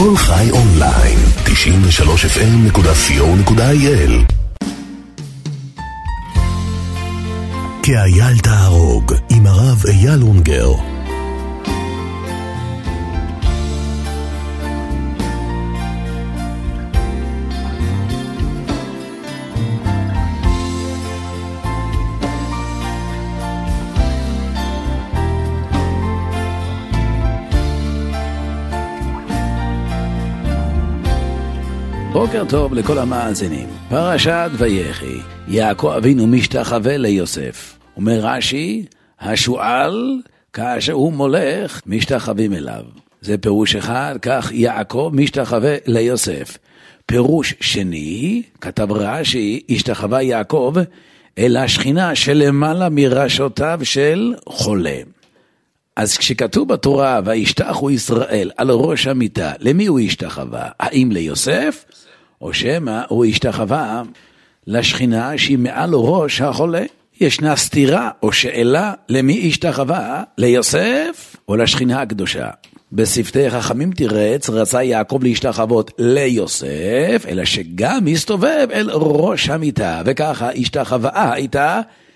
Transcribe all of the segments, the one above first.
כל חי אונליין, 93fm.co.il. כאייל תהרוג, עם הרב אייל אונגר. בוקר טוב לכל המאזינים. פרשת ויחי, יעקב אבינו משתחווה ליוסף. אומר רש"י, השועל כאשר הוא מולך משתחווים אליו. זה פירוש אחד, כך יעקב משתחווה ליוסף. פירוש שני, כתב רש"י, השתחווה יעקב אל השכינה שלמעלה מראשותיו של חולה. אז כשכתוב בתורה וישתחו ישראל על ראש המיטה, למי הוא השתחווה? האם ליוסף? או שמא הוא השתחווה לשכינה שהיא מעל ראש החולה? ישנה סתירה או שאלה למי השתחווה? ליוסף או לשכינה הקדושה? בשפתי חכמים תירץ, רצה יעקב להשתחוות ליוסף, אלא שגם הסתובב אל ראש המיטה, וככה השתחווה הייתה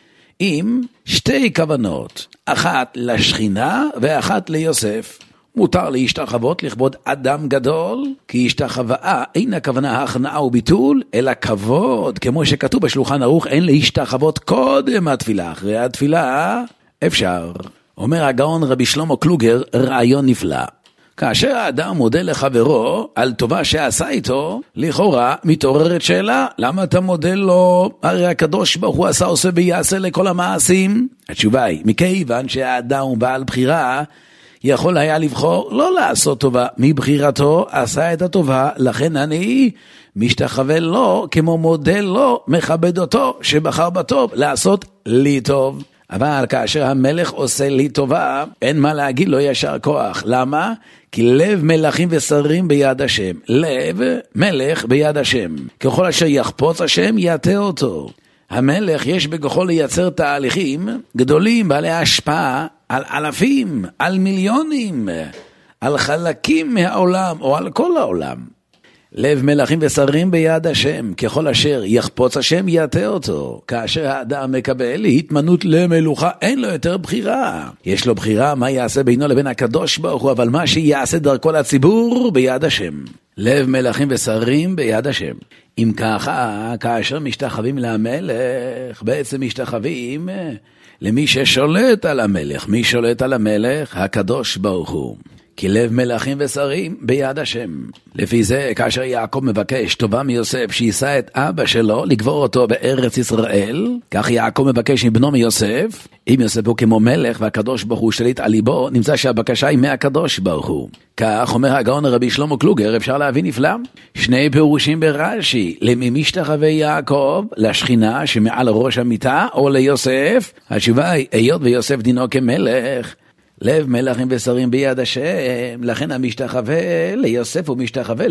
עם שתי כוונות, אחת לשכינה ואחת ליוסף. מותר להשתחוות לכבוד אדם גדול, כי השתחווה אין הכוונה הכנעה וביטול, אלא כבוד, כמו שכתוב בשולחן ערוך, אין להשתחוות קודם התפילה, אחרי התפילה אפשר. אומר הגאון רבי שלמה קלוגר, רעיון נפלא. כאשר האדם מודה לחברו על טובה שעשה איתו, לכאורה מתעוררת שאלה, למה אתה מודה לו? הרי הקדוש ברוך הוא עשה עושה ויעשה לכל המעשים. התשובה היא, מכיוון שהאדם הוא בעל בחירה, יכול היה לבחור לא לעשות טובה, מבחירתו עשה את הטובה, לכן אני משתחווה לו כמו מודה לו, מכבד אותו שבחר בטוב לעשות לי טוב. אבל כאשר המלך עושה לי טובה, אין מה להגיד לו ישר כוח. למה? כי לב מלכים ושרים ביד השם. לב מלך ביד השם. ככל אשר יחפוץ השם יתה אותו. המלך יש בכוחו לייצר תהליכים גדולים בעלי השפעה על אלפים, על מיליונים, על חלקים מהעולם או על כל העולם. לב מלכים ושרים ביד השם, ככל אשר יחפוץ השם יתה אותו. כאשר האדם מקבל התמנות למלוכה, אין לו יותר בחירה. יש לו בחירה מה יעשה בינו לבין הקדוש ברוך הוא, אבל מה שיעשה דרכו לציבור ביד השם. לב מלכים ושרים ביד השם. אם ככה, כאשר משתחווים למלך, בעצם משתחווים למי ששולט על המלך. מי שולט על המלך? הקדוש ברוך הוא. כי לב מלכים ושרים ביד השם. לפי זה, כאשר יעקב מבקש טובה מיוסף שישא את אבא שלו, לגבור אותו בארץ ישראל, כך יעקב מבקש מבנו מיוסף, אם יוסף הוא כמו מלך והקדוש ברוך הוא שליט על ליבו, נמצא שהבקשה היא מהקדוש ברוך הוא. כך אומר הגאון רבי שלמה קלוגר, אפשר להבין נפלא. שני פירושים ברש"י, למי משתחווה יעקב? לשכינה שמעל ראש המיטה או ליוסף? התשובה היא, היות ויוסף דינו כמלך, לב מלכים ושרים ביד השם, לכן המשתחווה ליוסף ומשתחווה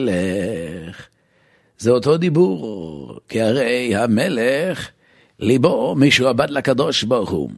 למלך. זה אותו דיבור, כי הרי המלך ליבו משועבד לקדוש ברוך הוא.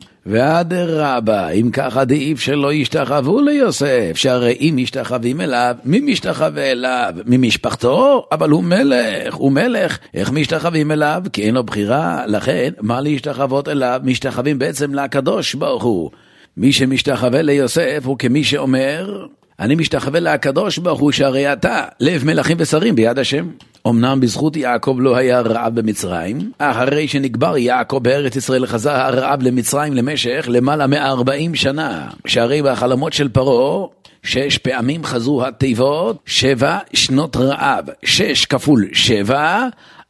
ואדרבה, אם ככה דעיף שלא ישתחוו ליוסף, שהרי אם משתחווים אליו, מי משתחווה אליו? ממשפחתו? אבל הוא מלך, הוא מלך. איך משתחווים אליו? כי אין לו בחירה, לכן מה להשתחוות אליו? משתחווים בעצם לקדוש ברוך הוא. מי שמשתחווה ליוסף הוא כמי שאומר, אני משתחווה לקדוש ברוך הוא שהרי אתה לב מלכים ושרים ביד השם. אמנם בזכות יעקב לא היה רעב במצרים, אחרי שנקבר יעקב בארץ ישראל חזר הרעב למצרים למשך למעלה מ-40 שנה. שהרי בחלומות של פרעה 6 פעמים חזרו התיבות 7 שנות רעב. 6 כפול 7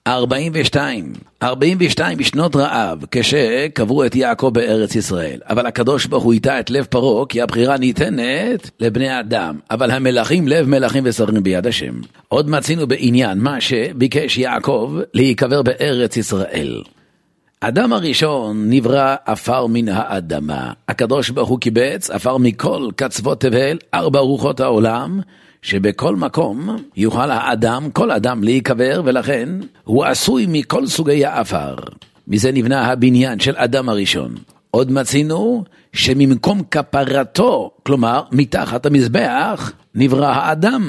42 שנות רעב כשקברו את יעקב בארץ ישראל. אבל הקדוש ברוך הוא איתה את לב פרעה, כי הבחירה ניתנת לבני אדם, אבל המלכים לב מלכים ושרים ביד השם. עוד מצינו בעניין מה שביקש יעקב להיקבר בארץ ישראל. אדם הראשון נברא עפר מן האדמה. הקדוש ברוך הוא קיבץ עפר מכל קצוות תבל 4 רוחות העולם, שבכל מקום יוכל האדם, כל אדם להיקבר, ולכן הוא עשוי מכל סוגי האפר. מזה נבנה הבניין של אדם הראשון. עוד מצינו שממקום כפרתו, כלומר מתחת המזבח, נברא האדם.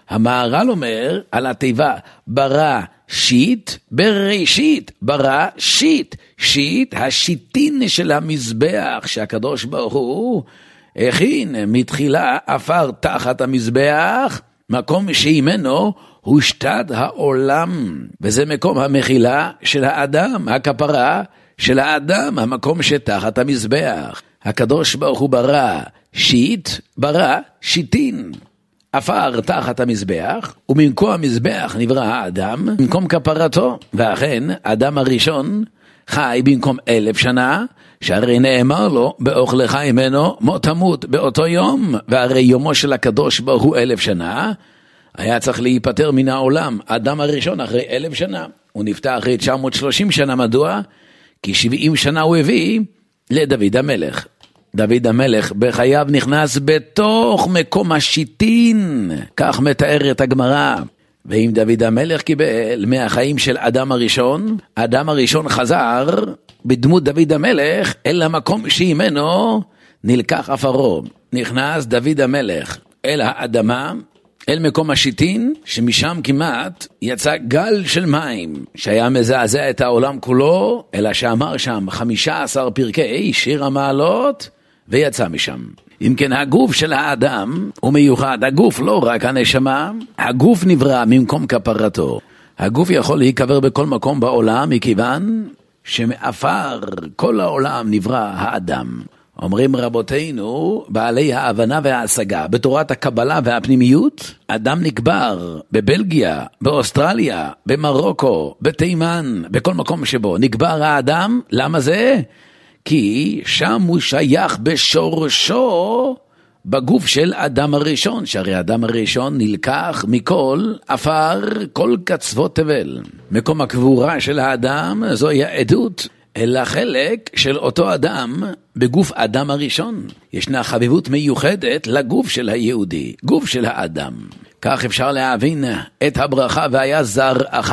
המהר"ל אומר על התיבה ברא שיט, בראשית ברא שיט. שיט, השיטין של המזבח שהקדוש ברוך הוא הכין מתחילה עפר תחת המזבח, מקום שימנו הושתת העולם, וזה מקום המחילה של האדם, הכפרה של האדם, המקום שתחת המזבח. הקדוש ברוך הוא ברא שיט, ברא שיטין, עפר תחת המזבח, וממקום המזבח נברא האדם, במקום כפרתו. ואכן, האדם הראשון חי במקום 1000 שנה, שהרי נאמר לו, באוכלך ממנו מות תמות באותו יום, והרי יומו של הקדוש ברוך הוא 1000 שנה, היה צריך להיפטר מן העולם. האדם הראשון אחרי 1000 שנה, הוא נפטר אחרי 930 שנה, מדוע? כי 70 שנה הוא הביא לדוד המלך. דוד המלך בחייו נכנס בתוך מקום השיטין, כך מתארת הגמרא. ואם דוד המלך קיבל מהחיים של אדם הראשון, אדם הראשון חזר בדמות דוד המלך אל המקום שימנו נלקח עפרו. נכנס דוד המלך אל האדמה, אל מקום השיטין, שמשם כמעט יצא גל של מים שהיה מזעזע את העולם כולו, אלא שאמר שם 15 פרקי שיר המעלות ויצא משם. אם כן, הגוף של האדם הוא מיוחד. הגוף לא רק הנשמה, הגוף נברא ממקום כפרתו. הגוף יכול להיקבר בכל מקום בעולם, מכיוון שמאפר כל העולם נברא האדם. אומרים רבותינו, בעלי ההבנה וההשגה, בתורת הקבלה והפנימיות, אדם נקבר בבלגיה, באוסטרליה, במרוקו, בתימן, בכל מקום שבו נקבר האדם. למה זה? כי שם הוא שייך בשורשו בגוף של אדם הראשון, שהרי אדם הראשון נלקח מכל עפר, כל קצוות תבל. מקום הקבורה של האדם זוהי העדות אל החלק של אותו אדם בגוף אדם הראשון. ישנה חביבות מיוחדת לגוף של היהודי, גוף של האדם. כך אפשר להבין את הברכה, והיה זרעך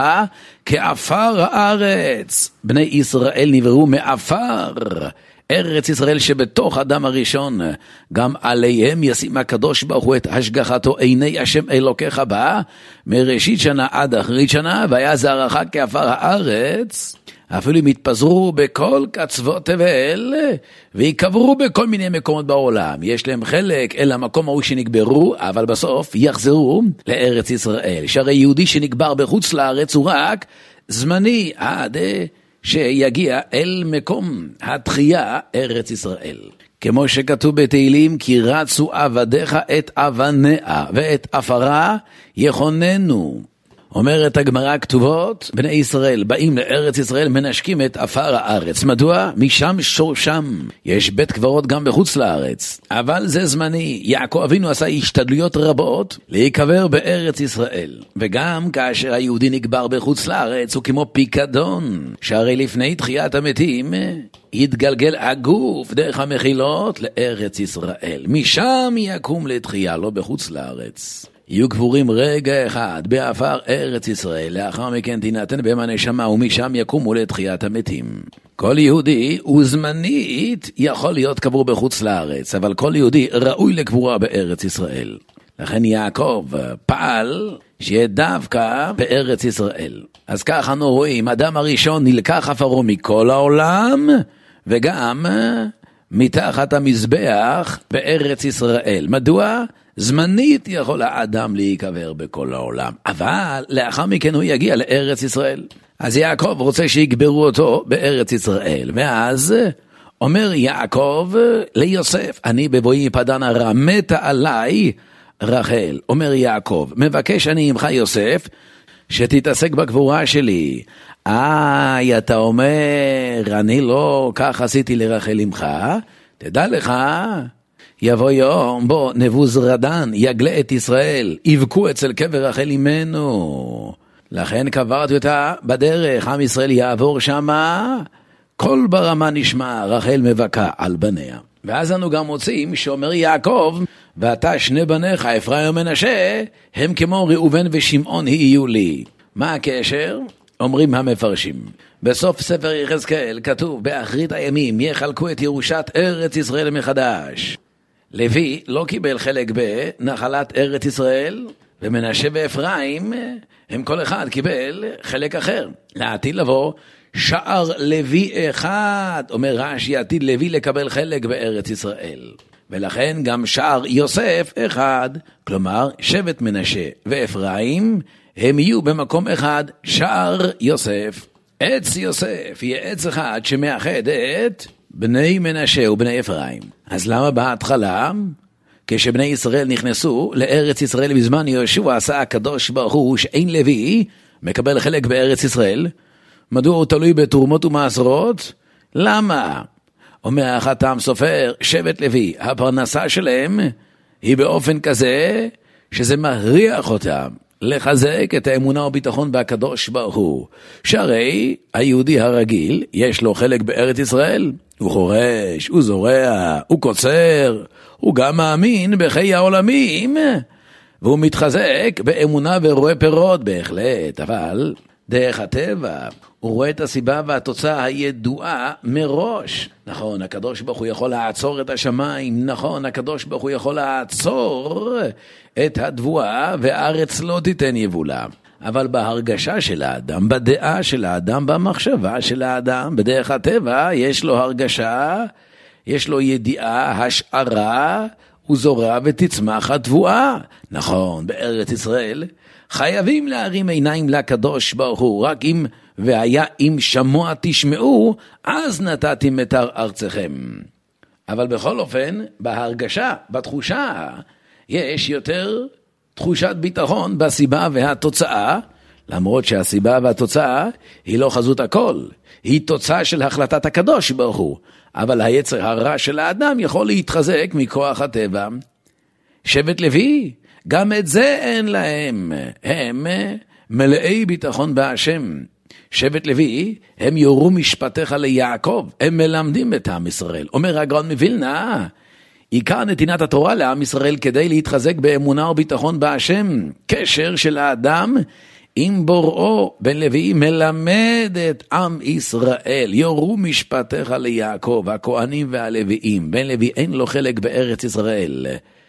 כעפר הארץ. בני ישראל נבראו מעפר, ארץ ישראל שבתוך אדם הראשון, גם עליהם ישים הקדוש ברוך הוא את השגחתו, עיני השם אלוקיך בה, מראשית שנה עד אחרית שנה. והיה זרעך כעפר הארץ, אפילו אם יתפזרו בכל קצוות תבל ויקברו בכל מיני מקומות בעולם, יש להם חלק אל המקום ההוא שנקברו, אבל בסוף יחזרו לארץ ישראל. שהרי יהודי שנקבר בחוץ לארץ הוא רק זמני, עד שיגיע אל מקום התחייה, ארץ ישראל. כמו שכתוב בתהילים, כי רצו עבדיך את אבניה ואת עפרה יכוננו. אומרת הגמרא כתובות, בני ישראל באים לארץ ישראל, מנשקים את עפר הארץ. מדוע? משם שורשם. יש בית קברות גם בחוץ לארץ, אבל זה זמני. יעקב אבינו עשה השתדלויות רבות להיקבר בארץ ישראל, וגם כאשר היהודי נקבר בחוץ לארץ הוא כמו פיקדון, שהרי לפני תחיית המתים יתגלגל הגוף דרך המחילות לארץ ישראל, משם יקום לתחייה, לא בחוץ לארץ. יהיו קבורים רגע אחד בעפר ארץ ישראל, לאחר מכן תינתן בהם הנשמה, ומשם יקומו לתחיית המתים. כל יהודי וזמנית יכול להיות קבור בחוץ לארץ, אבל כל יהודי ראוי לקבורה בארץ ישראל. לכן יעקב פעל שיהיה דווקא בארץ ישראל. אז כך אנו רואים, אדם הראשון נלקח עפרו מכל העולם, וגם מתחת המזבח בארץ ישראל. מדוע? זמנית יכול האדם להיקבר בכל העולם, אבל לאחר מכן הוא יגיע לארץ ישראל. אז יעקב רוצה שיקברו אותו בארץ ישראל, ואז אומר יעקב ליוסף, אני בבואי מפדן ארם, מתה עליי רחל. אומר יעקב, מבקש אני ממך יוסף שתתעסק בקבורה שלי. אתה אומר, אני לא כך עשיתי לרחל ממך. תדע לך, יבוא יום בו נבוזרדן יגלה את ישראל, יבכו אצל קבר רחל אמנו. לכן קברתי אותה בדרך, עם ישראל יעבור שמה, כל ברמה נשמע רחל מבכה על בניה. ואז אנו גם מוצאים שאומר יעקב, ואתה שני בניך אפרים ומנשה, הם כמו ראובן ושמעון יהיו לי. מה הקשר? אומרים המפרשים. בסוף ספר יחזקאל כתוב, באחרית הימים יחלקו את ירושת ארץ ישראל מחדש. לוי לא קיבל חלק בנחלת ארץ ישראל, ומנשה ואפרים, הם כל אחד קיבל חלק אחר. לעתיד לבוא, שער לוי אחד, אומר רש"י, עתיד לוי לקבל חלק בארץ ישראל. ולכן גם שער יוסף אחד, כלומר שבט מנשה ואפרים, הם יהיו במקום אחד, שער יוסף. עץ יוסף יהיה עץ אחד שמאחד את בני מנשה ובני אפרים. אז למה בהתחלה, כשבני ישראל נכנסו לארץ ישראל בזמן יהושע, עשה הקדוש ברוך הוא שאין לוי מקבל חלק בארץ ישראל? מדוע הוא תלוי בתרומות ומעשרות? למה? אומר החתם סופר, שבט לוי, הפרנסה שלהם היא באופן כזה שזה מריח אותם לחזק את האמונה וביטחון בהקדוש ברוך הוא. שהרי היהודי הרגיל יש לו חלק בארץ ישראל, הוא חורש, הוא זורע, הוא קוצר, הוא גם מאמין בחיי העולמים, והוא מתחזק באמונה ורואה פירות בהחלט, אבל דרך הטבע הוא רואה את הסיבה והתוצאה הידועה מראש. נכון, הקדוש ברוך הוא יכול לעצור את השמיים, נכון, הקדוש ברוך הוא יכול לעצור את הדבואה והארץ לא תיתן יבולה. אבל בהרגשה של האדם, בדעה של האדם, במחשבה של האדם, בדרך הטבע יש לו הרגשה, יש לו ידיעה, השערה, הוא זורע ותצמח התבואה. נכון, בארץ ישראל חייבים להרים עיניים לקדוש ברוך הוא, רק אם והיה אם שמוע תשמעו, אז נתתי מטר ארצכם. אבל בכל אופן, בהרגשה, בתחושה, יש יותר תחושת ביטחון בסיבה והתוצאה, למרות שהסיבה והתוצאה היא לא חזות הכל, היא תוצאה של החלטת הקדוש ברוך הוא, אבל היצר הרע של האדם יכול להתחזק מכוח הטבע. שבט לוי, גם את זה אין להם, הם מלאי ביטחון בהשם. שבט לוי, הם יורו משפטיך ליעקב, הם מלמדים את עם ישראל. אומר הגאון מווילנה, עיקר נתינת התורה לעם ישראל כדי להתחזק באמונה וביטחון בהשם, קשר של האדם עם בוראו. בן לוי מלמד את עם ישראל, יורו משפטיך ליעקב, הכהנים והלוויים. בן לוי אין לו חלק בארץ ישראל.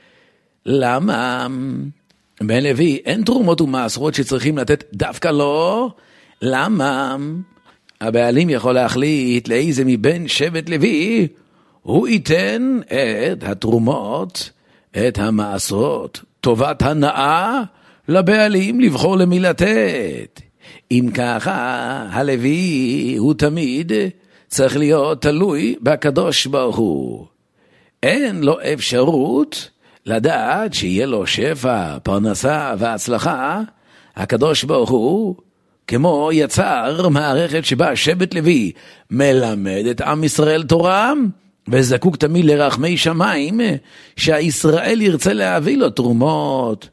למה? בן לוי אין תרומות ומעשרות שצריכים לתת דווקא לו. למה? הבעלים יכול להחליט לאיזה מבין שבט לוי הוא ייתן את התרומות, את המעשרות, טובת הנאה לבעלים לבחור למי לתת. אם ככה, הלוי הוא תמיד צריך להיות תלוי בקדוש ברוך הוא. אין לו אפשרות לדעת שיהיה לו שפע, פרנסה והצלחה. הקדוש ברוך הוא כמו יצר מערכת שבה שבט לוי מלמד את עם ישראל תורה, וזקוק תמיד לרחמי שמיים, שהישראל ירצה להביא לו תרומות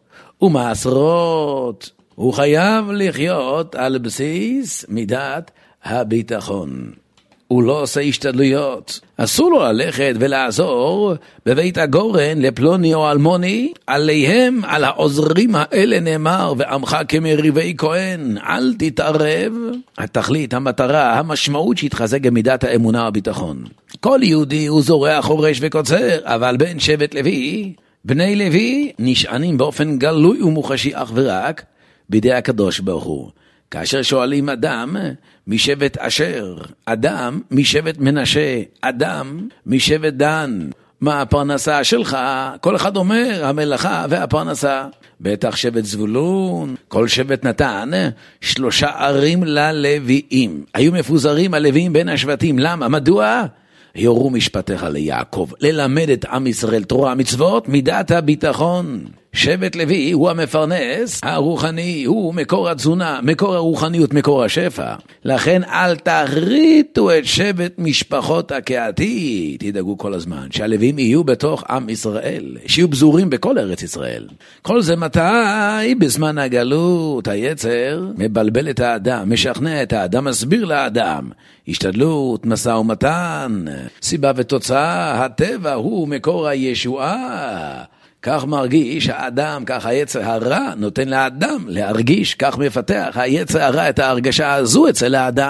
ומעשרות. הוא חייב לחיות על בסיס מידת הביטחון. הוא לא עושה השתדלויות. אסור לו ללכת ולעזור בבית הגורן לפלוני או אלמוני. עליהם, על העוזרים האלה נאמר, ועמך כמריבי כהן, אל תתערב. התכלית, המטרה, המשמעות שהתחזק במידת האמונה והביטחון. כל יהודי הוא זורע, חורש וקוצר, אבל בין שבט לוי, בני לוי נשענים באופן גלוי ומוחשי אך ורק בידי הקדוש ברוך הוא. כאשר שואלים אדם משבט אשר, אדם משבט מנשה, אדם משבט דן, מה הפרנסה שלך? כל אחד אומר המלאכה והפרנסה. בטח שבט זבולון, כל שבט נתן 3 ערים ללוויים. היו מפוזרים הלוויים בין השבטים. למה? מדוע? יורו משפטיך ליעקב, ללמד את עם ישראל תורה מצוות, מידת הביטחון. שבט לוי הוא המפרנס הרוחני, הוא מקור התזונה, מקור הרוחניות, מקור השפע. לכן אל תריתו את שבט משפחות הקהתי. תדאגו כל הזמן שהלוויים יהיו בתוך עם ישראל, שיהיו בזורים בכל ארץ ישראל. כל זה מתי? בזמן הגלות. היצר מבלבל את האדם, משכנע את האדם, מסביר לאדם השתדלות, משא ומתן, סיבה ותוצאה. הטבע הוא מקור הישועה. כך מרגיש האדם, כך היצר הרע נותן לאדם להרגיש, כך מפתח היצר הרע את ההרגשה הזו אצל האדם.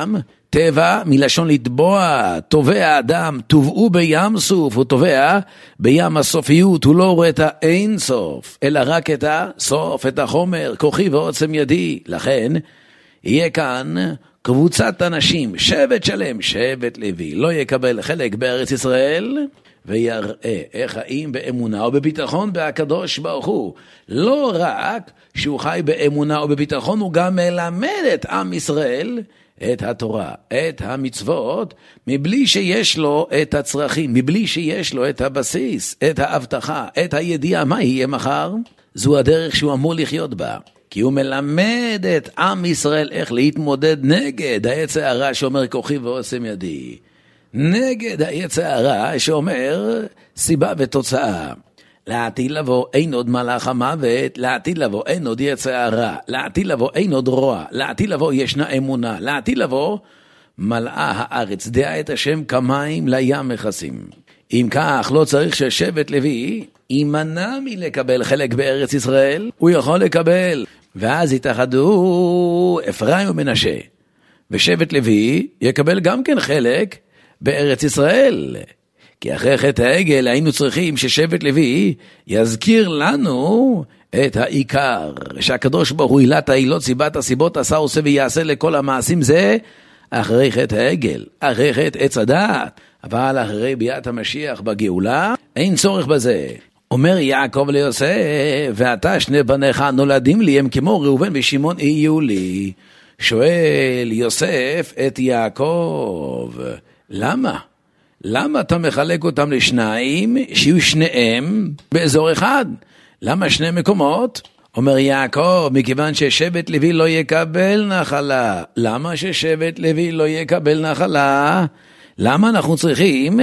טבע מלשון לטבוע, טובע אדם, טובעו בים סוף, הוא טובע בים הסופיות, הוא לא רואה את האין סוף, אלא רק את הסוף, את החומר, כוחי ועוצם ידי. לכן יהיה כאן קבוצת אנשים, שבט שלם, שבט לוי, לא יקבל חלק בארץ ישראל, ויראה איך חיים באמונה ובביטחון בהקדוש ברוך הוא. לא רק שהוא חי באמונה ובביטחון, הוא גם מלמד את עם ישראל את התורה, את המצוות, מבלי שיש לו את הצרכים, מבלי שיש לו את הבסיס, את ההבטחה, את הידיעה מה יהיה מחר. זו הדרך שהוא אמור לחיות בה, כי הוא מלמד את עם ישראל איך להתמודד נגד היצר הרע שאומר כוחי ועוצם ידי, נגד היצר הרע שאומר סיבה ותוצאה. לעתיד לבוא אין עוד מלאך המוות, לעתיד לבוא אין עוד יצר הרע, לעתיד לבוא אין עוד רוע, לעתיד לבוא ישנה אמונה, לעתיד לבוא מלאה הארץ דעה את השם כמים לים מכסים. אם כך לא צריך ששבט לוי יימנע מלקבל חלק בארץ ישראל, הוא יכול לקבל, ואז יתאחדו אפרים ומנשה, ושבט לוי יקבל גם כן חלק בארץ ישראל. כי אחרי חטא העגל היינו צריכים ששבט לוי יזכיר לנו את העיקר, שהקדוש ברוך הוא עילת העילות, סיבת הסיבות, עשה עושה ויעשה לכל המעשים, זה אחרי חטא העגל, אחרי חטא עץ הדעת. אבל אחרי ביאת המשיח בגאולה אין צורך בזה. אומר יעקב ליוסף, ואתה שני בניך נולדים לי, הם כמו ראובן ושמעון יהיו לי. שואל יוסף את יעקב, למה? למה אתה מחלק אותם לשניים, שיהיו שניהם באזור אחד? למה שני מקומות? אומר יעקב, מכיוון ששבט לוי לא יקבל נחלה. למה ששבט לוי לא יקבל נחלה? למה אנחנו צריכים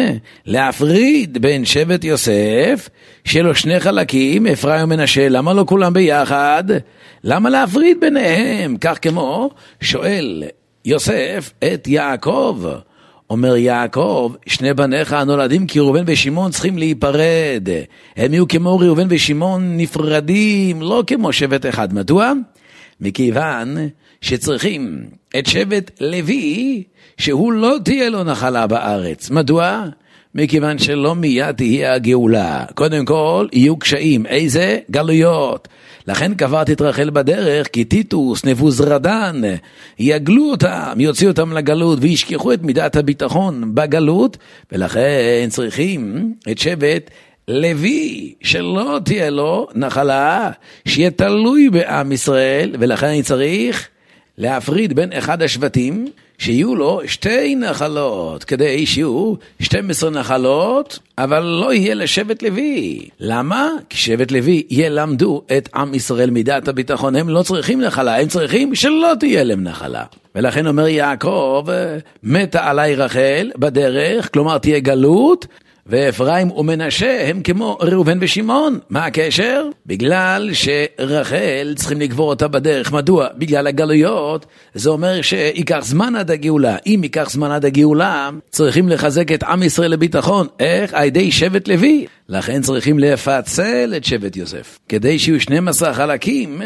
להפריד בין שבט יוסף, שלו שני חלקים, אפרים ומנשה, למה לא כולם ביחד? למה להפריד ביניהם? כך כמו שואל יוסף את יעקב. אומר יעקב, שני בניך הנולדים כי ראובן ושמעון צריכים להיפרד. הם יהיו כמו ראובן ושמעון נפרדים, לא כמו שבט אחד. מדוע? מכיוון שצריכים את שבט לוי, שהוא לא תהיה לו נחלה בארץ. מדוע? מכיוון שלא מיד תהיה הגאולה. קודם כל יהיו קשיים. איזה? גלויות. לכן קברתי את רחל בדרך, כי טיטוס, נבוזרדן, יגלו אותם, יוציאו אותם לגלות, וישכחו את מידת הביטחון בגלות, ולכן צריכים את שבט לוי, שלא תהיה לו נחלה, שיהיה תלוי בעם ישראל, ולכן אני צריך להפריד בין אחד השבטים, שיהיו לו שתי נחלות, כדי שיהיו 12 נחלות, אבל לא יהיה לשבט לוי. למה? כי שבט לוי ילמדו את עם ישראל מידת הביטחון, הם לא צריכים נחלה, הם צריכים שלא תהיה להם נחלה. ולכן אומר יעקב, מתה עלי רחל בדרך, כלומר תהיה גלות, ואפרים ומנשה הם כמו ראובן ושמעון. מה הקשר? בגלל שרחל צריכים לגבור אותה בדרך. מדוע? בגלל הגלויות. זה אומר שיקח זמן עד הגאולה. אם ייקח זמן עד הגאולה, צריכים לחזק את עם ישראל לביטחון. איך? על ידי שבט לוי. לכן צריכים לפצל את שבט יוסף, כדי שיהיו 12 חלקים,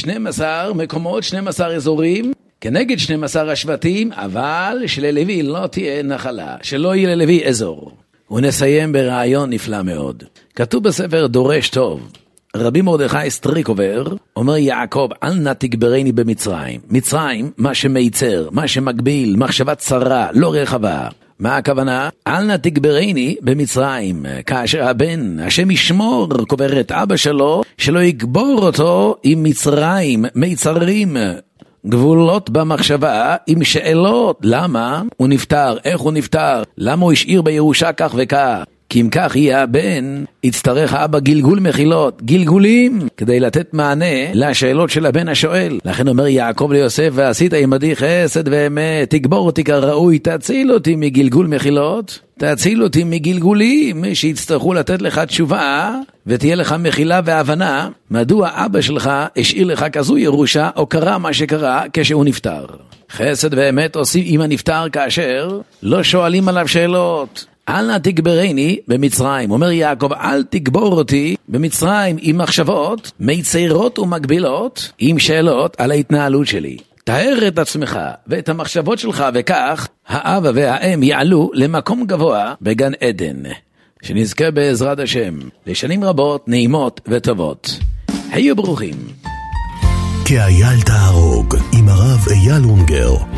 12 מקומות, 12 אזורים, כנגד 12 השבטים, אבל שללוי לא תהיה נחלה, שלא יהיה ללוי אזור. ונסיים ברעיון נפלא מאוד. כתוב בספר דורש טוב, רבי מרדכי סטריקובר אומר יעקב, אל נא תגברני במצרים. מצרים, מה שמייצר, מה שמגביל, מחשבה צרה, לא רחבה. מה הכוונה? אל נא תגברני במצרים, כאשר הבן, השם ישמור, קובר את אבא שלו, שלא יקבור אותו עם מצרים, מיצרים, גבולות במחשבה עם שאלות. למה הוא נפטר? איך הוא נפטר? למה הוא השאיר בירושה כך וכך? כי אם כך יהיה הבן, יצטרך האבא גלגול מחילות, גלגולים, כדי לתת מענה לשאלות של הבן השואל. לכן אומר יעקב ליוסף, ועשית עמדי חסד ואמת, תגבור אותי כראוי, תציל אותי מגלגול מחילות, תציל אותי מגלגולים שיצטרכו לתת לך תשובה, ותהיה לך מחילה והבנה, מדוע אבא שלך השאיר לך כזו ירושה, או קרה מה שקרה כשהוא נפטר. חסד ואמת עושים עם הנפטר כאשר לא שואלים עליו שאלות. אל נא תגברני במצרים. אומר יעקב, אל תגבור אותי במצרים עם מחשבות, מיצרות ומגבילות, עם שאלות על ההתנהלות שלי. תאר את עצמך ואת המחשבות שלך, וכך האבא והאם יעלו למקום גבוה בגן עדן. שנזכה בעזרת השם לשנים רבות, נעימות וטובות. היו ברוכים. כאייל תהרוג עם הרב אייל אונגר.